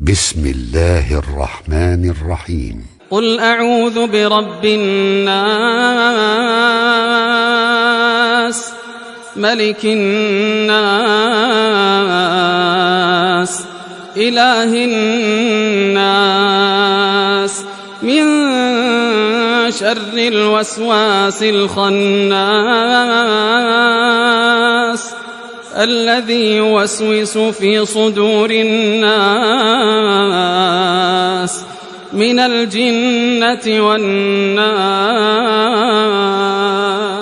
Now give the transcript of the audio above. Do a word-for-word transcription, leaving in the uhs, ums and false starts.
بسم الله الرحمن الرحيم. قل أعوذ برب الناس ملك الناس إله الناس من شر الوسواس الخناس الذي يوسوس في صدور الناس من الجنة والناس.